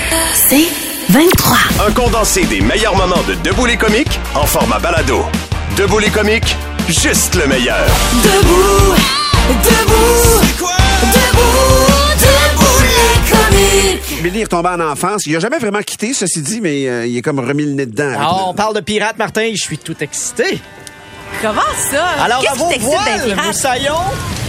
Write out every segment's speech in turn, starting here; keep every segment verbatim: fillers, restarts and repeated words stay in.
C'est vingt-trois. Un condensé des meilleurs moments de Debout les comiques en format balado. Debout les comiques, juste le meilleur. Debout, debout, c'est quoi? Debout, debout les comiques. Billy est retombé en enfance. Il a jamais vraiment quitté, ceci dit, mais euh, il est comme remis le nez dedans. avec Alors, le- on parle de pirates, Martin. Je suis tout excité. Comment ça? Alors, Qu'est-ce à qui vos t'excite d'un voiles, pirate? Moussaillon,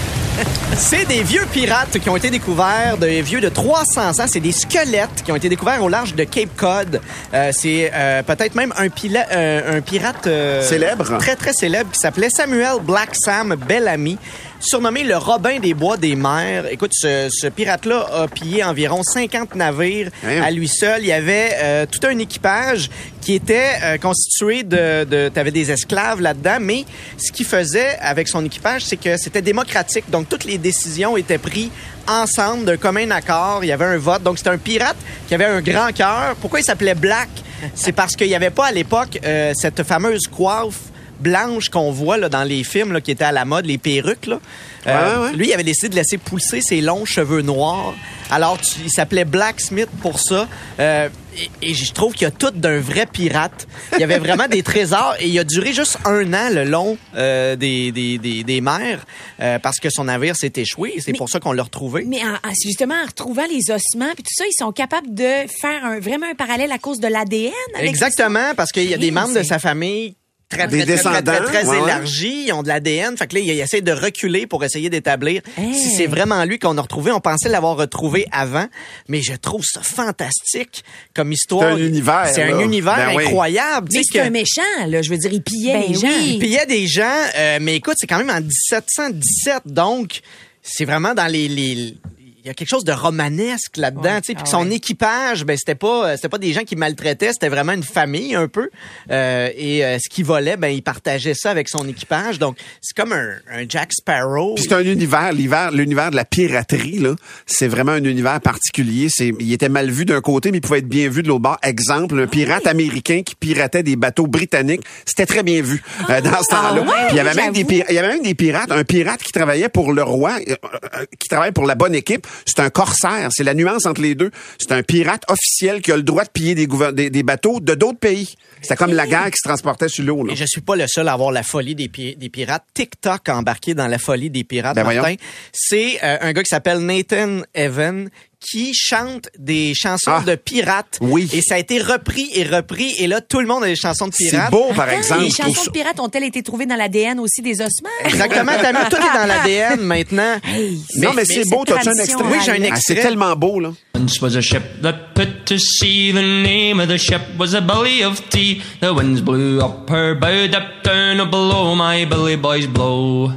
c'est des vieux pirates qui ont été découverts, des vieux de trois cents ans. C'est des squelettes qui ont été découverts au large de Cape Cod. Euh, c'est euh, peut-être même un, pila- euh, un pirate... euh, Célèbre. Très, très célèbre qui s'appelait Samuel Black Sam Bellamy, surnommé le Robin des bois des mers. Écoute, ce, ce pirate-là a pillé environ cinquante navires Hein? à lui seul. Il y avait euh, tout un équipage qui était euh, constitué de... de t'avais des esclaves là-dedans, mais ce qu'il faisait avec son équipage, c'est que c'était démocratique. Donc, toutes les décisions étaient prises ensemble d'un commun accord. Il y avait un vote. Donc, c'était un pirate qui avait un grand cœur. Pourquoi il s'appelait Black? C'est parce qu'il n'y avait pas à l'époque euh, cette fameuse coiffe blanche qu'on voit là, dans les films là, qui étaient à la mode, les perruques. Là. Euh, Ouais, ouais. Lui, il avait décidé de laisser pousser ses longs cheveux noirs. Alors, tu- il s'appelait Blacksmith pour ça. Euh, et, et je trouve qu'il y a tout d'un vrai pirate. Il y avait vraiment des trésors et il a duré juste un an le long euh, des, des, des, des mers euh, parce que son navire s'est échoué. C'est Mais- pour ça qu'on l'a retrouvé. Mais en, en- justement, en retrouvant les ossements puis tout ça, ils sont capables de faire un, vraiment un parallèle à cause de l'A D N. avec Exactement, parce qu'il y a des membres de sa famille très, Des très, très, très, très, descendants, très, très ouais, ouais. élargis. Ils ont de l'A D N. Fait que là, il essaie de reculer pour essayer d'établir Hey. si c'est vraiment lui qu'on a retrouvé. On pensait l'avoir retrouvé avant, mais je trouve ça fantastique comme histoire. C'est un univers, C'est un là. univers Ben oui. incroyable. Mais Tu sais c'est que- un méchant, là. Je veux dire, il pillait Ben les gens. oui, il pillait des gens, euh, mais écoute, c'est quand même en dix-sept cent dix-sept, donc c'est vraiment dans les... les il y a quelque chose de romanesque là-dedans, Ouais. tu sais, puis Ah son ouais. équipage, ben c'était pas, c'était pas des gens qui maltraitaient, c'était vraiment une famille un peu. Euh, et euh, ce qu'il volait, ben il partageait ça avec son équipage, donc c'est comme un, un Jack Sparrow. Puis c'est un univers, l'hiver, l'univers de la piraterie, là. C'est vraiment un univers particulier. C'est, il était mal vu d'un côté, mais il pouvait être bien vu de l'autre bord. Exemple, un pirate américain qui piratait des bateaux britanniques. C'était très bien vu, euh, dans ce temps-là. Ah ouais, Puis il y avait même j'avoue. des pirates, il y avait même des pirates, un pirate qui travaillait pour le roi, euh, euh, qui travaillait pour la bonne équipe. C'est un corsaire. C'est la nuance entre les deux. C'est un pirate officiel qui a le droit de piller des, gouver- des, des bateaux de d'autres pays. C'était comme la guerre qui se transportait sur l'eau, là. Et je suis pas le seul à avoir la folie des, pi- des pirates. TikTok a embarqué dans la folie des pirates, Ben Martin. voyons. C'est euh, un gars qui s'appelle Nathan Evan qui chante des chansons Ah. de pirates. Oui. Et ça a été repris et repris. Et là, tout le monde a des chansons de pirates. C'est beau, par Attends, exemple. les je trouve chansons ça. de pirates ont-elles été trouvées dans l'A D N aussi des ossements? Exactement, t'as mis tout est dans l'A D N maintenant. Hey, Non, mais c'est beau. T'as-tu un extrait? Oui, j'ai un Ah, c'est extrait. tellement beau, là. Once was a ship that put to sea. The name of the ship was a belly of tea. The winds blew up her bow, dipped down below my belly boys blow.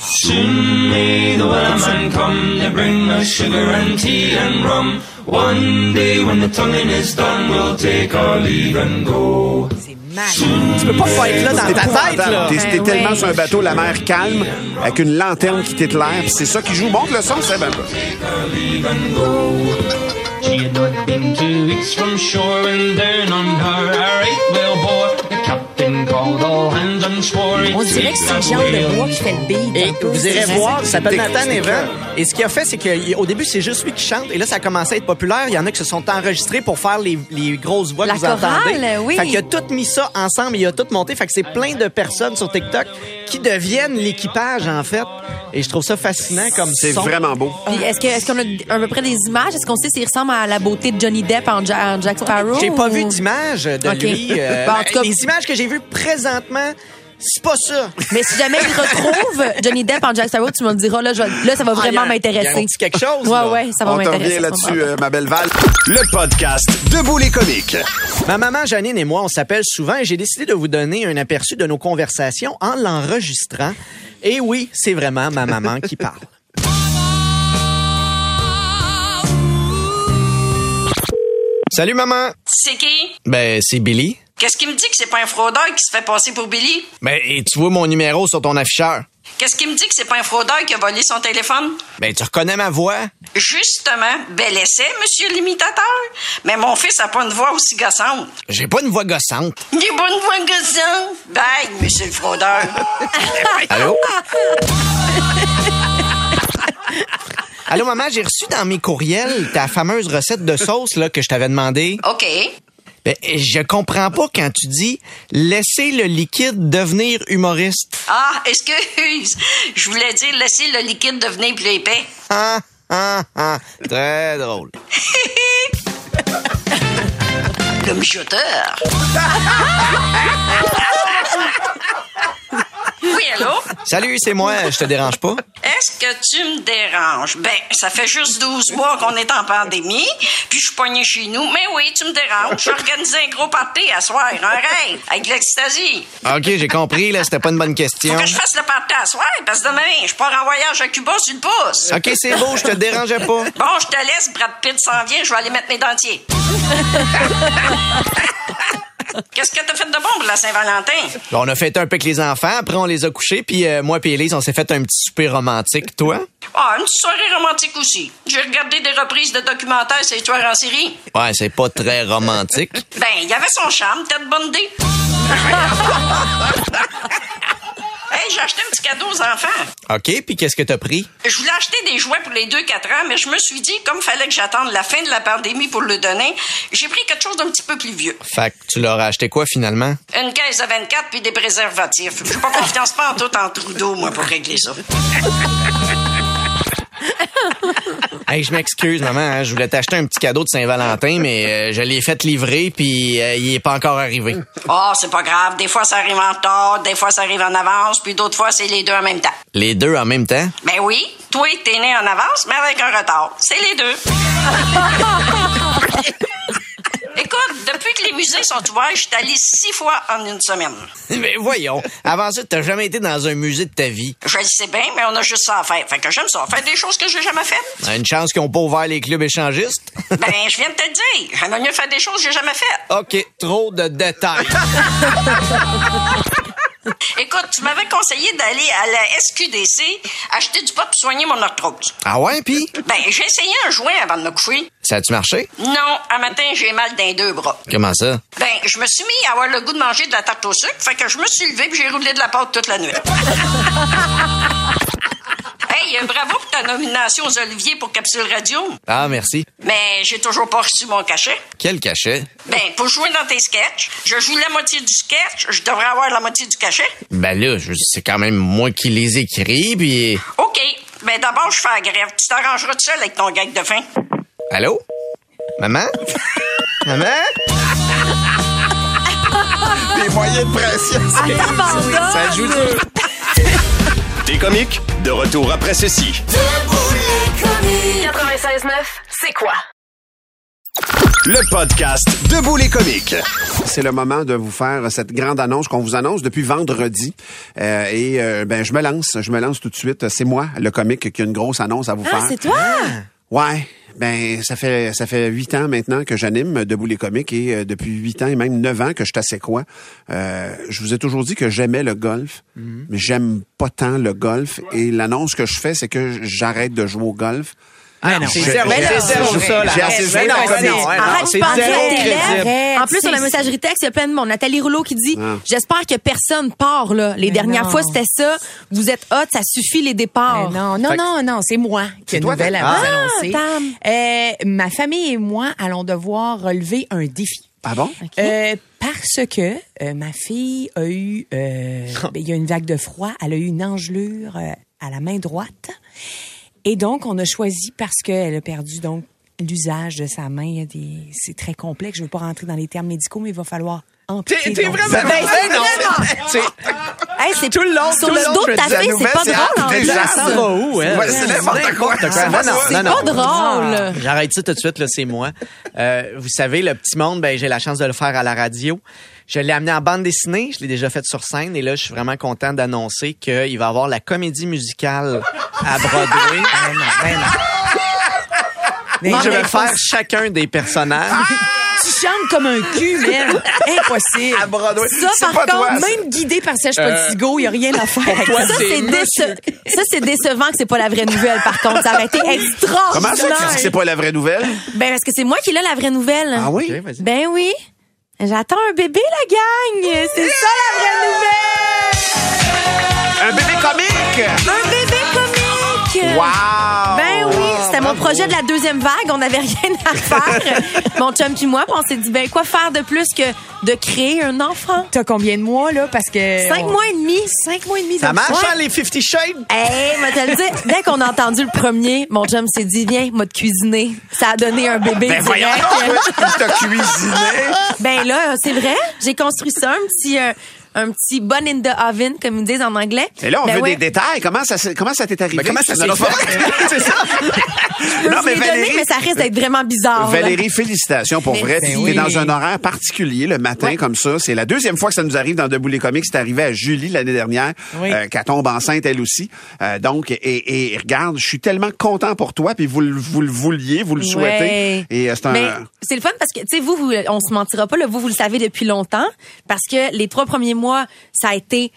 Soon may the wellerman come to bring us sugar and tea and rum. One day when the tonguing is done, we'll take our leave and go. C'est magique. Tu peux pas pas être là dans C'est ta tête, là. épouvantable. T'es, t'es Ben tellement oui. sur un bateau, la mer calme, avec une lanterne qui t'éclaire, pis c'est ça qui joue. Montre le son, c'est ben peu. She had not been two weeks from shore and down on her a right whale bore. The captain called all hands and swore he'd On dirait que c'est le take genre that de whale. bois qui fait le beat. Et un peu. vous irez C'est voir, vrai. ça s'appelle C'est- Nathan c'est Evan. clair. Et ce qu'il a fait, c'est qu'au début, c'est juste lui qui chante. Et là, ça a commencé à être populaire. Il y en a qui se sont enregistrés pour faire les, les grosses voix La que vous entendez. chorale, oui. Fait qu'il a tout mis ça ensemble, il a tout monté. Fait que c'est plein de personnes sur TikTok qui deviennent l'équipage, en fait. Et je trouve ça fascinant comme C'est son. vraiment beau. Puis est-ce que est-ce qu'on a à peu près des images? Est-ce qu'on sait s'il ressemble à la beauté de Johnny Depp en, Ja- en Jack Sparrow? J'ai pas ou- vu d'image de Ok. lui. euh, Bon, en tout cas- les images que j'ai vues présentement, c'est pas ça. Mais si jamais il retrouve Johnny Depp en Jack Sparrow, tu me le diras, là, je vais- là ça va Ah, il y vraiment a un- il y a un m'intéresser. petit quelque chose, Ouais, là. ouais, ça va On te m'intéresser. revient à ce là-dessus, moment-là. euh, ma belle Val. Le podcast Debout les comiques. Ma maman Janine et moi, on s'appelle souvent et j'ai décidé de vous donner un aperçu de nos conversations en l'enregistrant. Et oui, c'est vraiment ma maman qui parle. Salut maman. C'est qui? Ben, c'est Billy. Qu'est-ce qui me dit que c'est pas un fraudeur qui se fait passer pour Billy? Ben, et tu vois mon numéro sur ton afficheur. Qu'est-ce qui me dit que c'est pas un fraudeur qui a volé son téléphone? Ben, tu reconnais ma voix? Justement, bel essai, monsieur l'imitateur. Mais mon fils a pas une voix aussi gossante. J'ai pas une voix gossante. Il a pas une voix gossante. Bye, monsieur le fraudeur. Allô? Allô, maman, j'ai reçu dans mes courriels ta fameuse recette de sauce là, que je t'avais demandé. OK. Ben, je comprends pas quand tu dis « laisser le liquide devenir humoriste Ah, excuse. Je voulais dire laisser le liquide devenir plus épais. » Ah, ah, ah. Très drôle. Le mijoteur. Oui, allô? Salut, c'est moi, je te dérange pas? Est-ce que tu me déranges? Ben, ça fait juste douze mois qu'on est en pandémie, puis je suis poignée chez nous. Mais oui, tu me déranges. J'ai organisé un gros party à soir, un rêve, avec de l'ecstasy. OK, j'ai compris, là, c'était pas une bonne question. Faut que je fasse le party à soir, parce que demain, je pars en voyage à Cuba sur le pouce. OK, c'est beau, je te dérangeais pas. Bon, je te laisse, Brad Pitt s'en vient, je vais aller mettre mes dentiers. Qu'est-ce que t'as fait de bon pour la Saint-Valentin? On a fait un peu avec les enfants, après on les a couchés, puis euh, moi et Élise, on s'est fait un petit souper romantique. Toi? Ah, une petite soirée romantique aussi. J'ai regardé des reprises de documentaires sur les tueurs en série. Ouais, c'est pas très romantique. Ben, il y avait son charme, Ted Bundy. Hey, j'ai acheté un petit cadeau aux enfants. OK, puis qu'est-ce que t'as pris? Je voulais acheter des jouets pour les deux quatre ans, mais je me suis dit, comme fallait que j'attende la fin de la pandémie pour le donner, j'ai pris quelque chose d'un petit peu plus vieux. Fait que tu leur as acheté quoi, finalement? Une caisse de vingt-quatre puis des préservatifs. J'ai pas confiance pas en tout en Trudeau, moi, pour régler ça. Hey, je m'excuse, maman, hein, je voulais t'acheter un petit cadeau de Saint-Valentin, mais euh, je l'ai fait livrer, puis euh, il est pas encore arrivé. Oh, c'est pas grave. Des fois, ça arrive en retard, des fois, ça arrive en avance, puis d'autres fois, c'est les deux en même temps. Les deux en même temps? Ben oui, toi, t'es né en avance, mais avec un retard. C'est les deux. Écoute, depuis que les musées sont ouverts, je suis allée six fois en une semaine. Mais voyons, avant ça, t'as jamais été dans un musée de ta vie. Je le sais bien, mais on a juste ça à faire. Fait que j'aime ça, faire des choses que j'ai jamais faites. Une chance qu'ils ont pas ouvert les clubs échangistes. Ben, je viens de te le dire. J'aimerais mieux faire des choses que j'ai jamais faites. OK, trop de détails. Écoute, tu m'avais conseillé d'aller à la S Q D C acheter du pot pour soigner mon arthrose. Ah ouais, puis? Ben, j'ai essayé un joint avant de me coucher. Ça a-tu marché? Non, un matin, j'ai mal dans les deux bras. Comment ça? Ben, je me suis mis à avoir le goût de manger de la tarte au sucre, fait que je me suis levé puis j'ai roulé de la pâte toute la nuit. Hey, euh, bravo pour ta nomination aux Oliviers pour Capsule Radio. Ah, merci. Mais j'ai toujours pas reçu mon cachet. Quel cachet? Ben, pour jouer dans tes sketchs, je joue la moitié du sketch, je devrais avoir la moitié du cachet. Ben là, je- c'est quand même moi qui les écris, puis... OK. Ben, d'abord, je fais la grève. Tu t'arrangeras tout seul avec ton gag de fin. Allô? Maman? Maman? Des moyens de pression. Ça joue dur. Des comiques, de retour après ceci. quatre-vingt-seize neuf, c'est quoi? Le podcast Debout les comiques. C'est le moment de vous faire cette grande annonce qu'on vous annonce depuis vendredi. Euh, et euh, ben je me lance, je me lance tout de suite. C'est moi, le comique, qui a une grosse annonce à vous Ah, faire. c'est toi? Ouais. Ben, ça fait ça fait huit ans maintenant que j'anime Debout les comiques et euh, depuis huit ans et même neuf ans que je t'assais quoi. Euh, je vous ai toujours dit que j'aimais le golf, Mm-hmm. mais j'aime pas tant le golf. Et l'annonce que je fais, c'est que j'arrête de jouer au golf. Ah non, c'est c'est zéro, zéro, c'est c'est zéro, zéro, ça. j'ai la- assez Ben joué non, dans le c'est- commis. non, Arrête, c'est tu penses zéro que t'es crédible. Arrête, En plus, sur la c'est- messagerie texte, il y a plein de monde. Nathalie Rouleau qui dit Ah. « J'espère que personne part, là. Les Mais dernières non. fois, c'était ça. Vous êtes hot, ça suffit, les départs. Euh, non, non, Fait que- non, non, c'est moi qui ai une toi, nouvelle t'as- à vous Ah, annoncer. Tam. Euh, ma famille et moi allons devoir relever un défi. Ah bon? Euh, parce que euh, ma fille a eu, euh, ben, il y a une vague de froid, elle a eu une engelure euh, à la main droite. Et donc, on a choisi, parce qu'elle a perdu donc l'usage de sa main, il y a des, c'est très complexe, je ne veux pas rentrer dans les termes médicaux, mais il va falloir amputer. T'es t'es donc, vraiment... ça. Ben, c'est non, vraiment- c'est- Hey, c'est Tout le long, sur tout le le long, dos je de ta te dis, la fille, c'est nouvelle, pas c'est drôle, en déjà plus. Ça va où, elle? Ouais, c'est n'importe quoi. quoi. Ça va, Non, non, C'est non, pas non. drôle. J'arrête ça tout de suite, là, c'est moi. Euh, vous savez, le petit monde, ben j'ai la chance de le faire à la radio. Je l'ai amené en bande dessinée, je l'ai déjà fait sur scène, et là, je suis vraiment content d'annoncer qu'il va y avoir la comédie musicale à Broadway. Et Non, je mais vais faut- faire chacun des personnages. Tu chantes comme un cul, man. Impossible. À Broadway. Ça, C'est par pas contre, toi, ça. même guidé par Serge Potigo, il n'y a rien à faire avec toi, ça. Ça, c'est c'est monsieur. déce- ça, c'est décevant que c'est pas la vraie nouvelle, par contre. Ça aurait été extraordinaire. Comment ça tu dis que c'est pas la vraie nouvelle? Ben, parce que c'est moi qui ai là la vraie nouvelle. Ah oui? Ok, vas-y. Ben oui. J'attends un bébé, la gang. C'est ça, la vraie nouvelle. Un bébé comique! Un bébé comique. Wow! Ben oui, c'était mon projet de la deuxième vague. On n'avait rien à faire. Mon chum puis moi, puis on s'est dit, ben quoi faire de plus que de créer un enfant? T'as combien de mois, là? Parce que. Cinq on- mois et demi. Cinq mois et demi. Ça de- marche, Ouais. hein, les Fifty Shades? Hey, moi te le dire, dès qu'on a entendu le premier, mon chum s'est dit, viens, m'a te cuisiner. Ça a donné un bébé Ben voyons, direct. il t'a cuisiné. Ben là, c'est vrai. J'ai construit ça, un petit, euh, un petit bun in the oven, comme ils disent en anglais. Et là, on Ben veut ouais. des détails. Comment ça, s'est- comment ça t'est arrivé? Mais comment ça Non, s'est non, fait? C'est ça. Je peux Non, vous mais les donner, Valérie- mais ça risque d'être vraiment bizarre. là. Valérie, félicitations pour Merci. vrai. Ben T'es oui. dans un horaire particulier le matin Ouais. comme ça. C'est la deuxième fois que ça nous arrive dans Debout les comiques. C'est arrivé à Julie l'année dernière, Oui. euh, qu'elle tombe enceinte elle aussi. Euh, donc, et, et regarde, je suis tellement content pour toi. Puis vous, le- vous le vouliez, vous le souhaitez. Ouais. Et euh, c'est un. Mais c'est le fun parce que, tu sais, vous, vous, on se mentira pas, là, vous, vous le savez depuis longtemps. Parce que les trois premiers mois, ça a été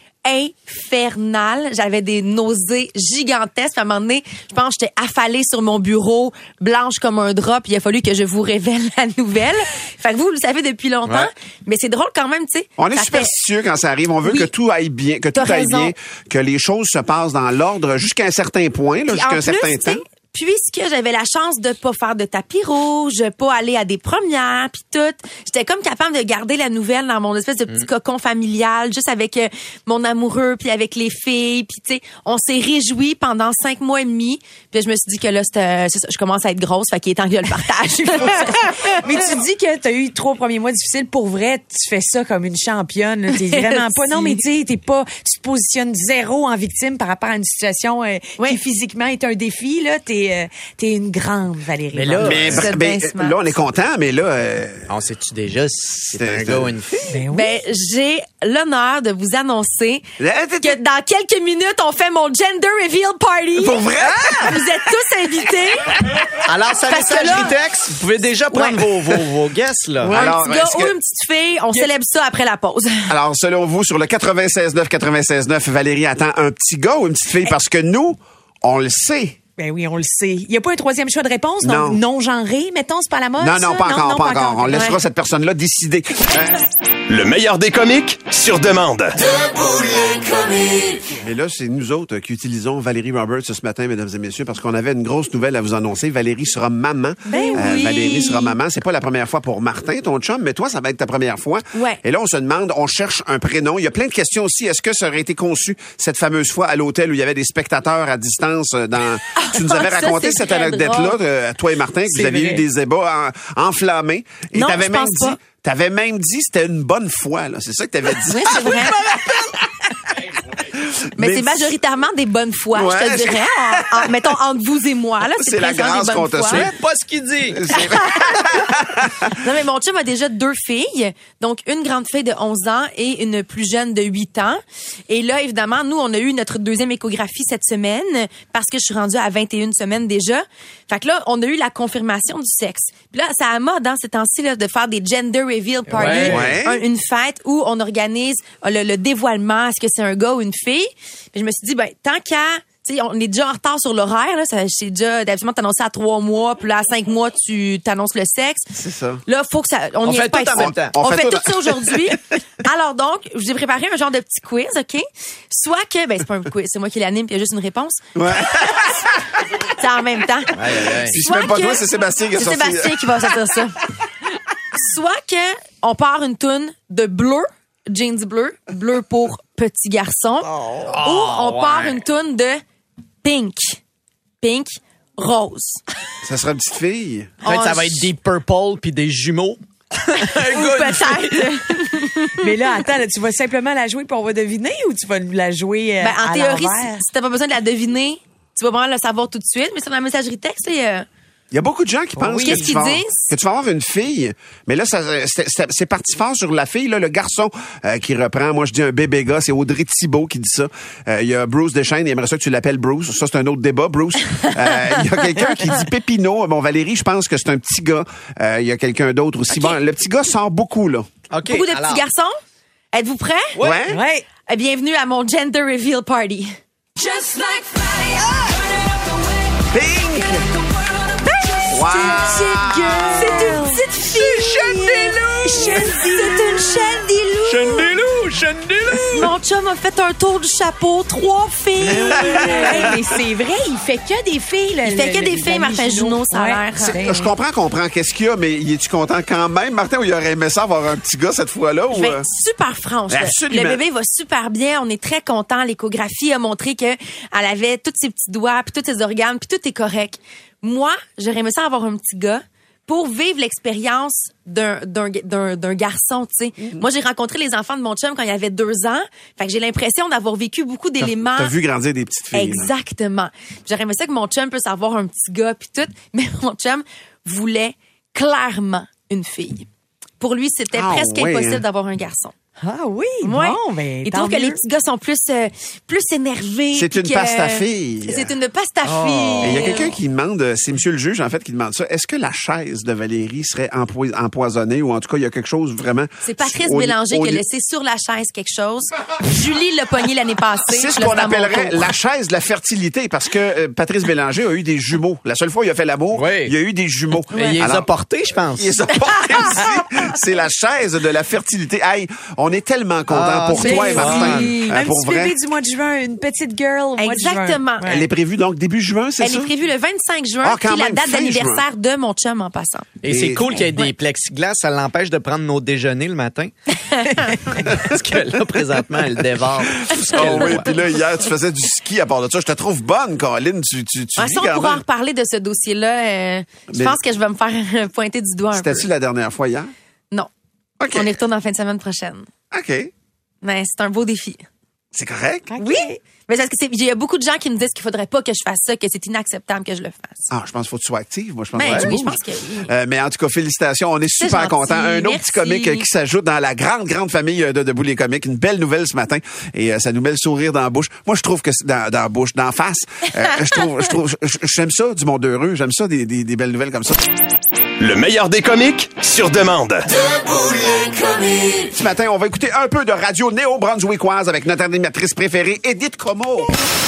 infernal. J'avais des nausées gigantesques. À un moment donné, je pense que j'étais affalée sur mon bureau, blanche comme un drap, puis il a fallu que je vous révèle la nouvelle. Fait que vous, vous le savez depuis longtemps. Ouais. Mais c'est drôle quand même, tu sais. On est Ça fait- superstitieux quand ça arrive. On veut Oui. que tout aille bien, que tout T'as aille raison. bien, que les choses se passent dans l'ordre jusqu'à un certain point, là, Puis jusqu'à en un certain plus, tu sais, temps. puisque j'avais la chance de pas faire de tapis rouge, pas aller à des premières, puis tout, j'étais comme capable de garder la nouvelle dans mon espèce de petit cocon familial, juste avec euh, mon amoureux, puis avec les filles, puis tu sais, on s'est réjouis pendant cinq mois et demi. Puis je me suis dit que là, c'était, c'est ça, je commence à être grosse, fait qu'il est temps que je le partage. Mais tu dis que t'as eu trois premiers mois difficiles. Pour vrai, tu fais ça comme une championne. là. T'es vraiment pas... Non, mais tu sais, t'es pas... Tu te positionnes zéro en victime par rapport à une situation euh, Oui. qui physiquement est un défi. Là, t'es, euh, t'es une grande Valérie. Mais là, Vandal. Mais, Vous êtes ben, bien smart. là, on est content, mais là, euh, On sait-tu déjà si c'est C'est- un c'est- gars ou une fille? Ben oui. Ben, j'ai l'honneur de vous annoncer Eh, t'es- que dans quelques minutes, on fait mon gender reveal party. pour vrai? Vous êtes tous invités. Alors, ça Parce que message là- texte, vous pouvez déjà prendre Ouais. vos, vos, vos guests, là. Alors, un petit gars est-ce ou que- une petite fille, on célèbre ça après la pause. Alors, selon vous, sur le quatre-vingt-seize neuf, quatre-vingt-seize neuf, Valérie attend un petit gars ou une petite fille? Parce que nous, on le sait. Ben oui, on le sait. Il n'y a pas un troisième choix de réponse, donc Non. non-genré, mettons, c'est pas la mode. Non, non, ça? pas encore, pas encore. On laissera Ouais. cette personne-là décider. Euh, Le meilleur des comiques sur demande. Mais là, c'est nous autres qui utilisons Valérie Roberts ce matin, mesdames et messieurs, parce qu'on avait une grosse nouvelle à vous annoncer. Valérie sera maman. Euh, Ben oui. Valérie sera maman. C'est pas la première fois pour Martin, ton chum, mais toi, ça va être ta première fois. Ouais. Et là, on se demande, on cherche un prénom. Il y a plein de questions aussi. Est-ce que ça aurait été conçu cette fameuse fois à l'hôtel où il y avait des spectateurs à distance euh, dans... Tu nous avais Ça, raconté c'est cette très anecdote-là, drôle. euh, à toi et Martin, que vous C'est aviez vrai. eu des ébats en- enflammés. Et Non, t'avais je même pense dit... pas. T'avais même dit c'était une bonne foi, là. C'est ça que t'avais dit. Oui, c'est vrai. Mais, Mais c'est majoritairement des bonnes fois, Ouais. je te dirais. En, en- mettons, entre vous et moi, là, c'est, C'est la présent grâce des bonnes qu'on te fois. souhaite. C'est pas ce qu'il dit. C'est vrai. Non, mais mon chum a déjà deux filles. Donc, une grande fille de onze ans et une plus jeune de huit ans. Et là, évidemment, nous, on a eu notre deuxième échographie cette semaine parce que je suis rendue à vingt et une semaines déjà. Fait que là, on a eu la confirmation du sexe. Puis là, c'est à la mode, hein, ces temps-ci, là, de faire des gender reveal parties. Ouais. Ouais. Un- une fête où on organise euh, le, le dévoilement. Est-ce que c'est un gars ou une fille? Puis je me suis dit, ben, tant qu'à... Tu sais, on est déjà en retard sur l'horaire, là. Ça, c'est déjà, d'habitude, t'annonces à trois mois, puis là, à cinq mois, tu t'annonces le sexe. C'est ça. Là, faut que ça, on, On y fait est pas tout en ici. même temps. On, On fait, fait tout tout- ça aujourd'hui. Alors donc, je vous ai préparé un genre de petit quiz, OK? Soit que, ben, c'est pas un quiz, c'est moi qui l'anime, puis il y a juste une réponse. Ouais. C'est en même temps. Aïe, aïe, aïe. Puis c'est Soit même pas que- toi, c'est Sébastien qui a C'est sorti. Sébastien qui va sortir ça. Soit que on part une toune de bleu, jeans bleu, bleu pour petit garçon, ou on part une toune de pink, pink, rose. Ça sera une petite fille. Peut-être Oh, ça va être des purple puis des jumeaux. Ou peut-être. Mais là, attends, là, tu vas simplement la jouer puis on va deviner ou tu vas la jouer euh, Ben, en à théorie, l'envers? si, si t'as pas besoin de la deviner, tu vas vraiment le savoir tout de suite. Mais sur la messagerie texte, là, il y a- Il y a beaucoup de gens qui pensent Oui. que, Qu'est-ce tu qu'ils vas avoir, disent? que tu vas avoir une fille, mais là, ça, c'est, c'est- c'est parti fort sur la fille. Là, le garçon euh, qui reprend, moi je dis un bébé gars, c'est Audrey Thibault qui dit ça. Euh, Il y a Bruce Deschênes, il aimerait ça que tu l'appelles Bruce. Ça, c'est un autre débat, Bruce. Euh, Il y a quelqu'un qui dit Pépino. Bon, Valérie, je pense que c'est un petit gars. Euh, Il y a quelqu'un d'autre aussi. Bon, le petit gars sort beaucoup, là. OK. beaucoup de alors, petits garçons. Êtes-vous prêts? Ouais. Ouais. Eh, Bienvenue à mon gender reveal party. Just like fire, Pink! Wow! C'est une petite fille. C'est une chaîne des loups. Chandelier, chandelier! Mon chum a fait un tour du chapeau, trois filles. Hey, mais c'est vrai, il fait que des filles. Là, Il fait le- que des le- filles, l'ami Martin Junot, ça a Ouais. l'air. Ben, Je comprends qu'on prend qu'est-ce qu'il y a, mais es-tu content quand même, Martin, ou il aurait aimé ça avoir un petit gars cette fois-là? Je Ou, vais euh? être super franche. là. Absolument. Le bébé va super bien. On est très contents. L'échographie a montré que elle avait tous ses petits doigts, puis tous ses organes, puis tout est correct. Moi, j'aurais aimé ça avoir un petit gars pour vivre l'expérience d'un, d'un, d'un, d'un garçon, tu sais. Mm-hmm. Moi, j'ai rencontré les enfants de mon chum quand il avait deux ans. Fait que j'ai l'impression d'avoir vécu beaucoup d'éléments. T'as vu grandir des petites filles. là. Exactement. J'aurais aimé ça que mon chum puisse avoir un petit gars puis tout, mais mon chum voulait clairement une fille. Pour lui, c'était Ah, presque ouais, impossible hein. d'avoir un garçon. Ah oui, Ouais. bon, ben, Il tant trouve que mieux. les petits gars sont plus euh, plus énervés. C'est puis une que- pasta-fille. C'est une pasta Et fille. il y a quelqu'un qui demande, euh, c'est monsieur le juge en fait qui demande ça, est-ce que la chaise de Valérie serait empoi- empoisonnée ou en tout cas il y a quelque chose vraiment... C'est Patrice au- Bélanger au- qui a laissé sur la chaise quelque chose. Julie l'a pogné l'année passée. C'est ce Là, qu'on à mon appellerait tour. la chaise de la fertilité parce que euh, Patrice Bélanger a eu des jumeaux. La seule fois où il a fait l'amour, Oui. il y a eu des jumeaux. Mais il les a Alors, portés, je pense. il les a portés aussi. C'est la chaise de la fertilité. Hey, on est tellement contents Ah, pour c'est toi et fun. Martin. Oui, Euh, un pour petit vrai. bébé du mois de juin, une petite girl au mois de juin. Exactement. Ouais. Elle est prévue donc début juin, c'est Elle ça? est prévue le vingt-cinq juin, Ah, quand puis la même, date fin d'anniversaire de mon chum en passant. Et, Et- c'est cool qu'il y ait des Ouais. plexiglas, ça l'empêche de prendre nos déjeuners le matin. Parce que là, présentement, elle dévore tout ce qu'elle Oh oui, voit. puis là, hier, tu faisais du ski à part de ça. Je te trouve bonne, Caroline. Tu, tu, tu Ah, vis ça, on quand pourra en même. reparler de ce dossier-là. euh, je Mais- pense que je vais me faire pointer du doigt un peu. C'était-tu la dernière fois hier? Non. OK. On y retourne en fin de semaine prochaine. OK. Mais c'est un beau défi. C'est correct? Oui. Mais parce que c'est, il y a beaucoup de gens qui me disent qu'il faudrait pas que je fasse ça, que c'est inacceptable que je le fasse. Ah, je pense qu'il faut que tu sois active. Moi, je pense Ben que tu oui, je bouges. pense que oui. Euh, mais en tout cas, félicitations. On est C'est super gentil. contents. Un autre Merci. petit comique euh, qui s'ajoute dans la grande, grande famille euh, de Debout les comiques. Une belle nouvelle ce matin. Et euh, ça nous met le sourire dans la bouche. Moi, je trouve que c'est dans, dans la bouche, dans la face. Euh, je trouve, je trouve, je- j'aime ça, du monde heureux. J'aime ça, des, des, des belles nouvelles comme ça. Le meilleur des comiques sur demande. Ce matin, on va écouter un peu de radio néo-brunswickoise avec notre animatrice préférée, Edith Como.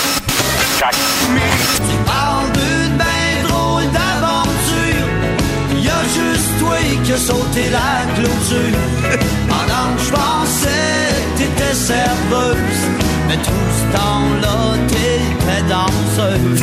Parle d'une ben drôle d'aventure. Y a juste toi qui a sauté la clôture. Pendant que je pensais que t'étais serveuse, mais tout ce temps-là, t'étais danseuse.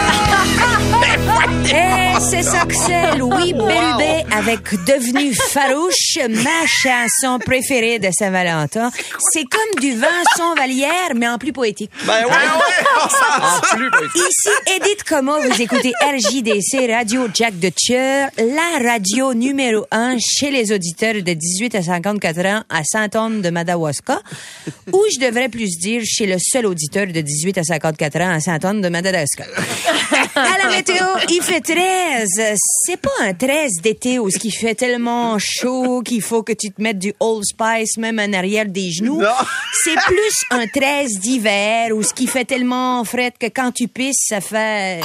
Et c'est ça que c'est, Louis Bélubé avec Devenu farouche, ma chanson préférée de Saint-Valentin. C'est comme du Vincent Vallière, mais en plus poétique. Ben ouais, en plus, ben, Ici Edith Como, vous écoutez R J D C Radio Jack de Tueur, la radio numéro un chez les auditeurs de dix-huit à cinquante-quatre ans à Saint-Anne de Madawaska, ou je devrais plus dire chez le seul auditeur de dix-huit à cinquante-quatre ans à Saint-Anne de Madawaska. À la météo, il fait treize. C'est pas un treize d'été où ce qui fait tellement chaud qu'il faut que tu te mettes du Old Spice même en arrière des genoux. Non. C'est plus un treize d'hiver où ce qui fait tellement frais que quand tu pisses, ça fait...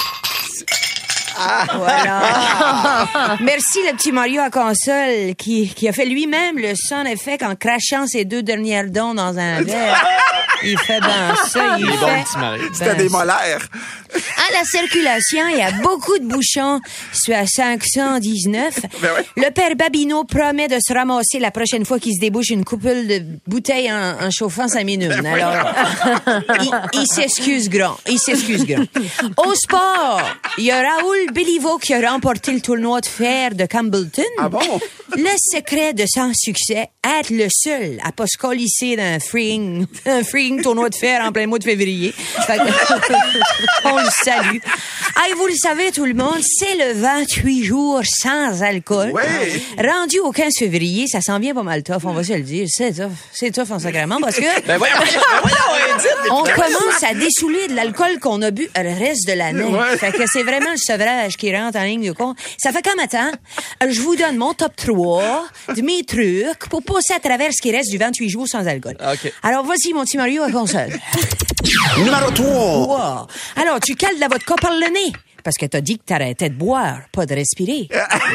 Voilà. Merci le petit Mario à console qui, qui a fait lui-même le son effect en crachant ses deux dernières dents dans un verre. Il fait ben ça, il il est fait... bon, le petit Marie. C'était ben des ça. molaires. À la circulation, il y a beaucoup de bouchons. Je suis à cinq cent dix-neuf. Ben ouais. Le père Babineau promet de se ramasser la prochaine fois qu'il se débouche une couple de bouteilles en, en chauffant sa minute. Ben Alors, il, il s'excuse grand. Il s'excuse grand. Au sport, il y a Raoul Béliveau qui a remporté le tournoi de fer de Campbellton. Ah bon? Le secret de son succès, être le seul à pas se colisser d'un freeing, un freeing tournoi de fer en plein mois de février. Fait que, on le salue. Ah, et vous le savez, tout le monde, c'est le vingt-huit jours sans alcool. Oui. Rendu au quinze février, ça s'en vient pas mal tough, on va se le dire. C'est tough. C'est tough en sacrément parce que Ben voyons, ben voyons, Edith. on commence à dessouler de l'alcool qu'on a bu le reste de l'année. Ouais. Fait que c'est vraiment le sevrage qui rentre en ligne de compte. Ça fait comme attends, je vous donne mon top trois de mes trucs pour passer à travers ce qui reste du vingt-huit jours sans alcool. OK. Alors voici mon petit Mario à console. Numéro trois. Wow. Alors, tu cales de la vodka par le nez. Parce que t'as dit que t'arrêtais de boire, pas de respirer.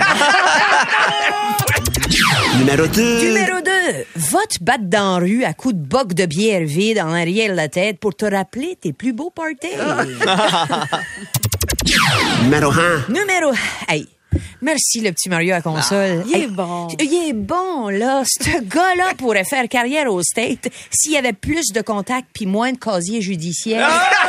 Numéro deux. Numéro deux. Va te battre dans la rue à coups de boc de bière vide en arrière de la tête pour te rappeler tes plus beaux parties. Numéro un. Numéro... Hey, Merci, le petit Mario à console. Ah, il est Hey, bon. Il est bon, là. Ce gars-là pourrait faire carrière au State s'il y avait plus de contacts puis moins de casiers judiciaires.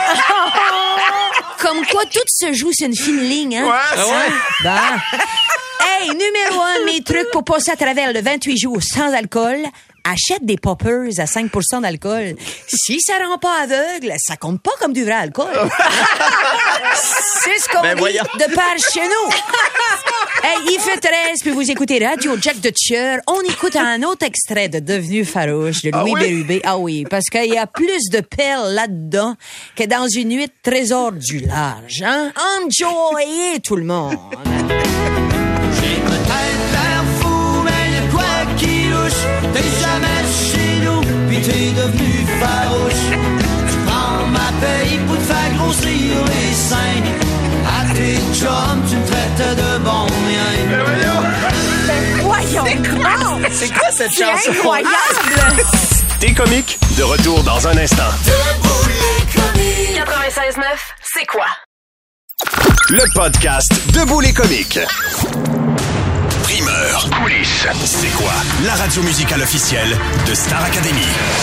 Comme quoi, tout se joue sur une fine ligne, hein? Ouais, c'est- Ben. Hey, numéro un, mes trucs pour passer à travers le vingt-huit jours sans alcool. Achète des poppers à cinq pour cent d'alcool. Si ça rend pas aveugle, ça compte pas comme du vrai alcool. C'est ce qu'on Ben dit voyons. de par chez nous. Hey, il fait treize, puis vous écoutez Radio Jack de Chur. On écoute un autre extrait de Devenu farouche de Louis Ah oui? Bérubé. Ah oui, parce qu'il y a plus de perles là-dedans que dans une nuit de trésor du large. Hein? Enjoyez tout le monde. J'ai peut-être l'air fou, mais y'a quoi qui louche? T'es jamais chez nous, pis t'es devenu farouche. Tu prends ma paye pour te faire grossir les seins. À tes chums, tu me traites de bon mien. Voyons. C'est quoi cette C'est chanson? incroyable. T'es comique, de retour dans un instant. quatre-vingt-seize neuf, c'est quoi? Le podcast Debout les comiques. Primeur, coulisses, c'est quoi? La radio musicale officielle de Star Academy.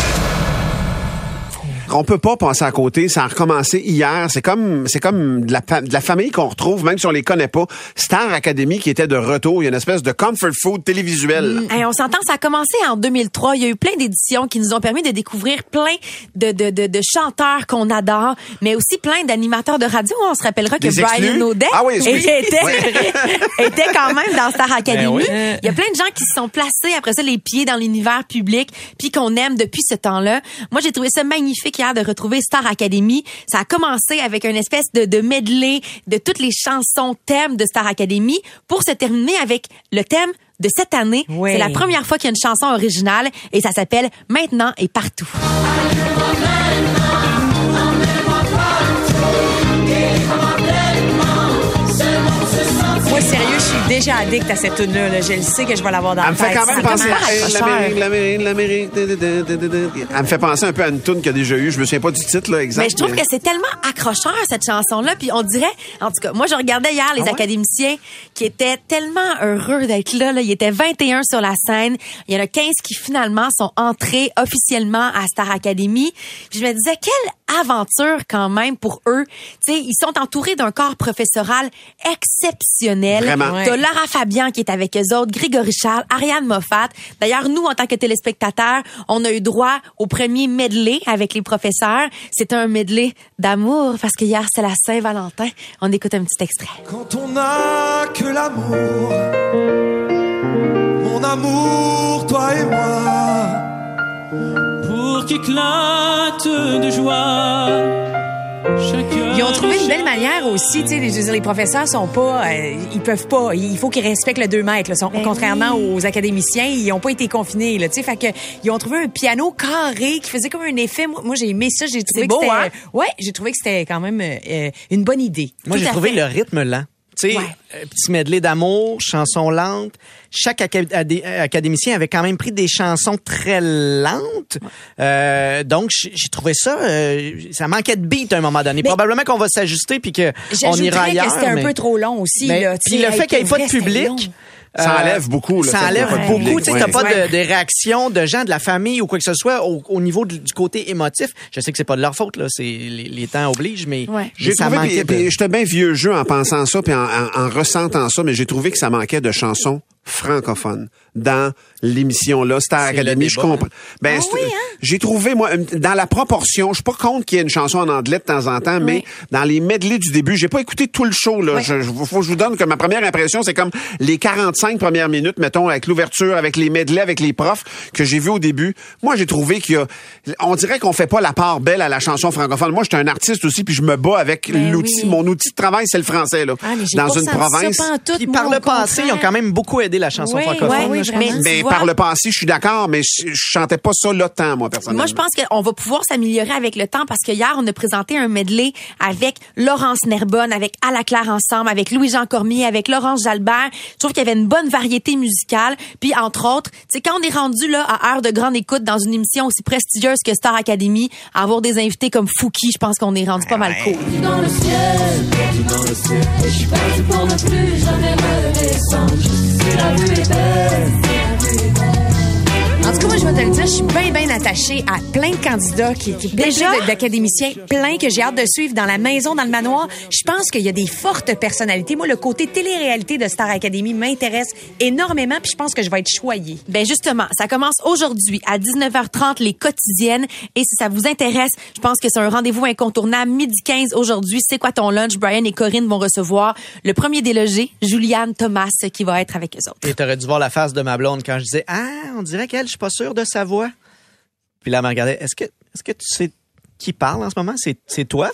On peut pas passer à côté. Ça a recommencé hier. C'est comme, c'est comme de la, fa- de la famille qu'on retrouve, même si on les connaît pas. Star Academy qui était de retour. Il y a une espèce de comfort food télévisuel. Hey, on s'entend, ça a commencé en deux mille trois. Il y a eu plein d'éditions qui nous ont permis de découvrir plein de, de, de, de chanteurs qu'on adore, mais aussi plein d'animateurs de radio. On se rappellera que Des Brian exclus? Audet Ah oui, excuse. était, Ouais. était quand même dans Star Academy. Ben oui. Il y a plein de gens qui se sont placés après ça les pieds dans l'univers public, puis qu'on aime depuis ce temps-là. Moi, j'ai trouvé ça magnifique hier de retrouver Star Academy. Ça a commencé avec une espèce de, de medley de toutes les chansons thèmes de Star Academy pour se terminer avec le thème de cette année. Oui. C'est la première fois qu'il y a une chanson originale et ça s'appelle Maintenant et partout. Moi, sérieux, je suis déjà addict à cette tune-là. là. Je le sais que je vais l'avoir dans Elle la me fait tête. quand même c'est penser vraiment à accrocheur. l'Amérique, l'Amérique, l'Amérique. de- de- de- de- de- de- Elle me fait penser un peu à une tune qu'il y a déjà eu. Je me souviens pas du titre, là, exact. Mais je trouve que c'est tellement accrocheur, cette chanson-là. Puis on dirait, en tout cas, moi, je regardais hier les Ah ouais? académiciens qui étaient tellement heureux d'être là, là. Il y était vingt et un sur la scène. Il y en a quinze qui, finalement, sont entrés officiellement à Star Academy. Puis je me disais, quelle aventure, quand même, pour eux. Tu sais, ils sont entourés d'un corps professoral exceptionnel. Vraiment. T'as Ouais. Lara Fabian qui est avec eux autres, Grégory Charles, Ariane Moffat. D'ailleurs, nous, en tant que téléspectateurs, on a eu droit au premier medley avec les professeurs. C'est un medley d'amour parce que hier, c'est la Saint-Valentin. On écoute un petit extrait. Quand on n'a que l'amour, mon amour, toi et moi. Pour qu'éclate de joie chacun. Ils ont trouvé une belle manière aussi, tu sais, les, je veux dire, les professeurs sont pas, euh, ils peuvent pas, il faut qu'ils respectent le deux mètres, là. Sont- Ben contrairement oui. aux académiciens, ils ont pas été confinés, là, tu sais, fait que ils ont trouvé un piano carré qui faisait comme un effet. Moi, moi, j'ai aimé ça, j'ai trouvé C'est que beau, c'était, hein? ouais, j'ai trouvé que c'était quand même euh, une bonne idée. Moi, Tout j'ai à trouvé fait. le rythme lent. Tu sais, Ouais. euh, petit medley d'amour, chansons lentes. Chaque aca- adé- académicien avait quand même pris des chansons très lentes. Euh, donc, j'ai j'ai trouvé ça, euh, ça manquait de beat à un moment donné. Mais- Probablement qu'on va s'ajuster puis que on J'ajouterais ira ailleurs. que c'était un mais- peu trop long aussi, mais- là. tu puis sais, le fait hey, qu'il n'y ait pour pas de vrai, c'était long. public. Ça enlève beaucoup, là, Ça ça, enlève qu'il y a pas de beaucoup. public, Tu sais, ouais. t'as pas Ouais. de, de réaction de gens de la famille ou quoi que ce soit au, au niveau du, du côté émotif. Je sais que c'est pas de leur faute, là. C'est les, les temps obligent, mais, Ouais. mais J'ai ça trouvé, manquait puis, de... puis j'étais bien vieux jeu en pensant ça, puis en, en- en ressentant ça, mais j'ai trouvé que ça manquait de chansons francophones dans l'émission là, Star C'est Academy. le Je débat, comprends. Ben, Ah c'est- oui, hein? j'ai trouvé moi une- dans la proportion. Je suis pas contre qu'il y ait une chanson en anglais de temps en temps, mais Oui. dans les medley du début, j'ai pas écouté tout le show là. Oui. Je, je- faut que je vous donne que ma première impression, c'est comme les quarante-cinq premières minutes, mettons, avec l'ouverture, avec les medley, avec les profs que j'ai vu au début. Moi, j'ai trouvé qu'il y a, on dirait qu'on fait pas la part belle à la chanson francophone. Moi, j'étais un artiste aussi, puis je me bats avec Ben l'outil. oui. Mon outil de travail, c'est le français là. Ah, mais j'ai dans pas une ressenti province. ça pantoute, Puis moi, par au le passé, ils ont contraire. quand même beaucoup aidé la chanson Oui, francophone. ouais, oui, là, je vraiment. pense. Mais- Mais tu vois- par le passé, je suis d'accord, mais je, je chantais pas ça là tant, moi, personnellement. Moi, je pense qu'on va pouvoir s'améliorer avec le temps parce que hier, on a présenté un medley avec Laurence Nerbonne, avec À la Claire ensemble, avec Louis-Jean Cormier, avec Laurence Jalbert. Je trouve qu'il y avait une bonne variété musicale. Puis, entre autres, tu sais, quand on est rendu là à heure de grande écoute dans une émission aussi prestigieuse que Star Academy, à avoir des invités comme Fouki, je pense qu'on est rendu pas mal cool. Dans le ciel, dans le ciel, et je suis parti pour ne plus jamais redescendre. Si la vue est belle, si la vue est belle. En tout cas, moi, je vais te le dire, je suis bien, bien attachée à plein de candidats qui, qui Déjà? plein d'académiciens, plein que j'ai hâte de suivre dans la maison, dans le manoir. Je pense qu'il y a des fortes personnalités. Moi, le côté télé-réalité de Star Academy m'intéresse énormément, puis je pense que je vais être choyée. Ben justement, ça commence aujourd'hui à dix-neuf heures trente, les quotidiennes. Et si ça vous intéresse, je pense que c'est un rendez-vous incontournable. Midi quinze aujourd'hui, C'est quoi ton lunch? Brian et Corinne vont recevoir le premier délogé, Juliane Thomas, qui va être avec eux autres. Et t'aurais dû voir la face de ma blonde quand je disais « Ah, on dirait qu'elle, je suis pas sûr de sa voix. » Puis là, elle me regardait. Est-ce que, est-ce que tu sais qui parle en ce moment? C'est, c'est toi?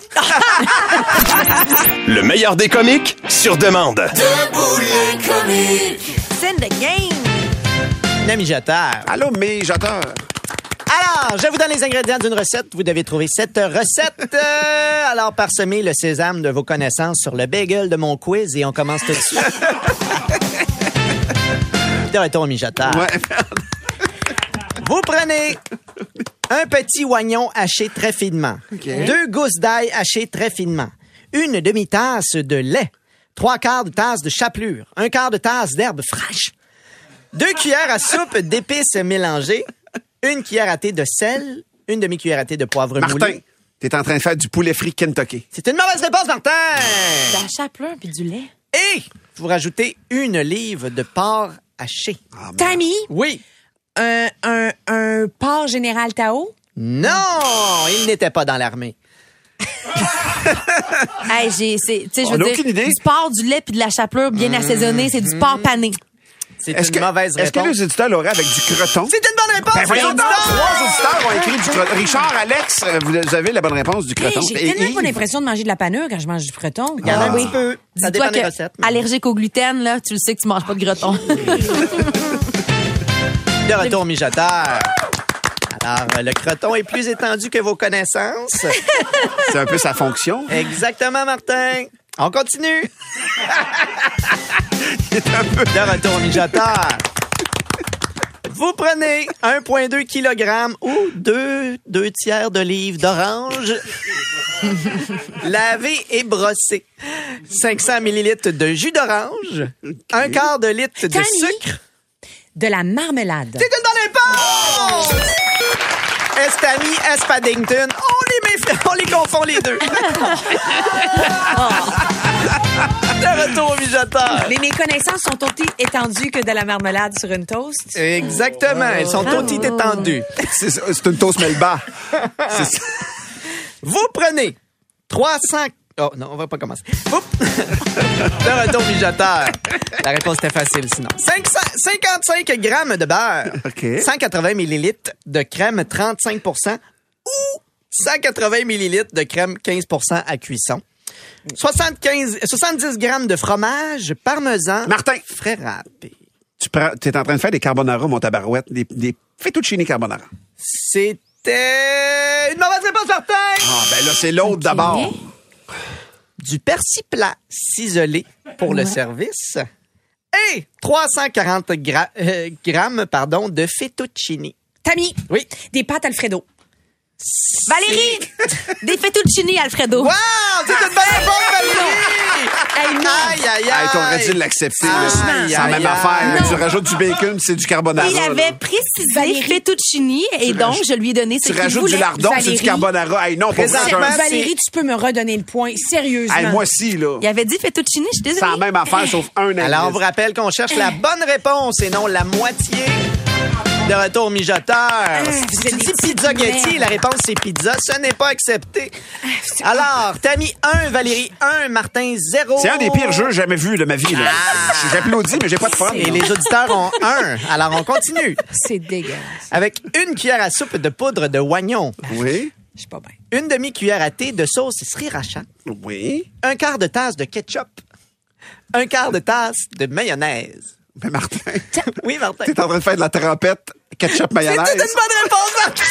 Le meilleur des comiques sur demande. Debout les comiques. Send the game! La mijoteur. Allô, mijoteur. Alors, je vous donne les ingrédients d'une recette. Vous devez trouver cette recette. Euh, alors, parsemez le sésame de vos connaissances sur le bagel de mon quiz et on commence tout de suite. De retour au mijoteur. Ouais. Vous prenez un petit oignon haché très finement, Okay. deux gousses d'ail hachées très finement, une demi-tasse de lait, trois quarts de tasse de chapelure, un quart de tasse d'herbe fraîche, deux cuillères à soupe d'épices mélangées, une cuillère à thé de sel, une demi-cuillère à thé de poivre Martin, moulu. t'es en train de faire du poulet frit Kentucky. C'est une mauvaise réponse, Martin! De la chapelure puis du lait. Et vous rajoutez une olive de porc haché. Tammy, Oui. un, un, un port général Tao. Non! Il n'était pas dans l'armée. Hey, j'ai, c'est, tu sais, je On veux n'a dire, aucune idée. du porc, du lait puis de la chapelure bien assaisonné, c'est du porc pané. C'est Est-ce une que, mauvaise est-ce que réponse. les auditeurs l'auraient avec du croton? C'est une bonne réponse! Ben voyons donc! Félicitations! Trois auditeurs ont écrit du croton. Richard, Alex, euh, vous avez la bonne réponse du Hey, croton. j'ai Et tellement pas Yves? l'impression de manger de la panure quand je mange du croton. Il y en a Ah un oui. petit peu. Ça Dis-toi dépend des que recettes. allergique au gluten, là, tu le sais que tu manges pas de groton. De retour au mijoteur. Alors, euh, le croton est plus étendu que vos connaissances. C'est un peu sa fonction. Exactement, Martin. On continue. De retour au mijoteur. Vous prenez un virgule deux kilogrammes ou deux, deux tiers d'olive d'orange lavé et brossé. cinq cents millilitres de jus d'orange. Un quart de litre de Tammy. sucre. De la marmelade. C'est une bonne réponse! Estamy, Espadington, on les, met, on les confond les deux. De retour au mijoteur. Mais mes connaissances sont aussi étendues que de la marmelade sur une toast. Exactement, elles sont toutes étendues. C'est ça, c'est une toast Melba. C'est ça. Vous prenez trois cents... Oh non, on va pas commencer. Oups. De retour au mijoteur. La réponse était facile sinon. cinq cents cinquante-cinq grammes de beurre. OK. cent quatre-vingts millilitres de crème trente-cinq pour cent ou cent quatre-vingts millilitres de crème quinze pour cent à cuisson. soixante-quinze, soixante-dix grammes de fromage parmesan. Martin. Frais râpé. Tu prends, t'es en train de faire des carbonara, mon tabarouette, des, des fettuccine carbonara. C'était une mauvaise réponse, Martin! Ah, ben là, c'est l'autre d'abord. Du persil plat ciselé pour le service et trois cent quarante gra- euh, grammes pardon, de fettuccine. Tammy, Oui. des pâtes Alfredo. Valérie! Des fettuccini, Alfredo. Wow! C'est une bonne réponse, Valérie! Hey, non. Aïe, aïe, aïe! Hey, t'aurais dû l'accepter. là. Franchement. C'est la même Aïe, affaire. aïe. Tu rajoutes du bacon, puis c'est du carbonara. Il là. avait précisé Valérie. fettuccini et donc je lui ai donné ce Tu qu'il rajoutes voulait. du lardon, c'est du Valérie. carbonara. Hey, non, pas Présentement, vrai. c'est- Valérie, tu peux me redonner le point, sérieusement. Hey, moi aussi, là. Il avait dit fettuccini, je suis C'est désolée. la même affaire, sauf un indice. Alors, on vous rappelle qu'on cherche la bonne réponse et non la moitié. De retour au mijoteur. Si vous tu êtes dis des pizza petites Getty, merdes. la réponse c'est pizza. Ce n'est pas accepté. Alors, t'as mis un, Valérie un, Martin zéro. C'est un des pires jeux jamais vus de ma vie. là. J'applaudis, mais j'ai pas de fun. Et les auditeurs ont un. Alors, on continue. C'est dégueulasse. Avec une cuillère à soupe de poudre de oignon, Oui, Je suis pas bien. une demi-cuillère à thé de sauce sriracha, oui. un quart de tasse de ketchup, un quart de tasse de mayonnaise, Mais Martin, Oui, Martin. t'es en train de faire de la trempette ketchup mayonnaise. C'est une bonne réponse.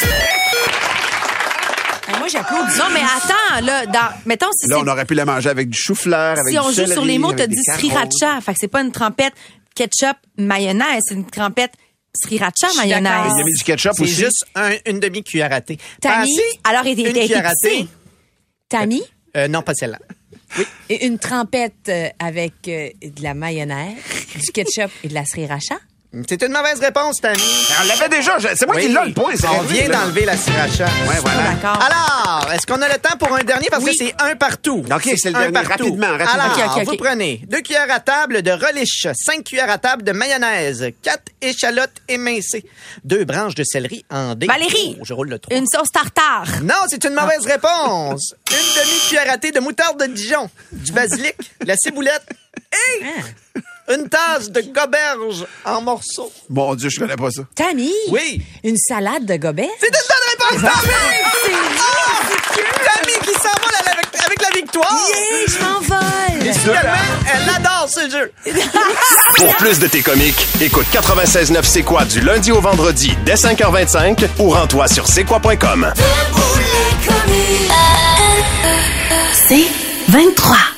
Ben, moi, j'applaudis. Non, mais attends, là, dans, mettons, si, Là, c'est- on aurait pu la manger avec du chou-fleur, avec si du on joue céleri, sur les mots, avec t'as des dit carottes. sriracha. Fait que c'est pas une trempette ketchup mayonnaise, c'est une trempette sriracha suis mayonnaise. d'accord. Il y a mis du ketchup C'est aussi. juste un- une demi-cuillère à thé. Tammy, Passez alors, il était une était cuillère à épicé. thé. Tammy, Euh, non, pas celle-là. et une trempette euh, avec euh, de la mayonnaise, du ketchup et de la sriracha. C'est une mauvaise réponse, Tammy. On l'avait déjà. je- C'est moi Oui. qui l'ai le point. c'est On réglé, vient là. d'enlever la sriracha. Ouais, voilà. D'accord. Alors, est-ce qu'on a le temps pour un dernier? Parce Oui. que c'est un partout. OK, c'est le un dernier. partout. Rapidement, rapidement. Alors, OK, OK, OK. vous prenez deux cuillères à table de relish, cinq cuillères à table de mayonnaise, quatre échalotes émincées, deux branches de céleri en dés. Valérie. Oh, je roule le trois. Une sauce tartare. Non, c'est une mauvaise réponse. Une demi-cuillère à thé de moutarde de Dijon, du basilic, la ciboulette et une tasse de goberge en morceaux. Mon Dieu, je connais pas ça. Tammy, Oui. une salade de gobet. C'est une bonne réponse, Tammy! Ah! Tammy qui s'en va là, avec, avec la victoire! Yeah, je m'envole. Finalement, elle adore ce jeu. Pour plus de tes comiques, écoute quatre-vingt-seize neuf C'est quoi du lundi au vendredi dès cinq heures vingt-cinq ou rends-toi sur c'est quoi point com. Debout les comiques. C'est vingt-trois.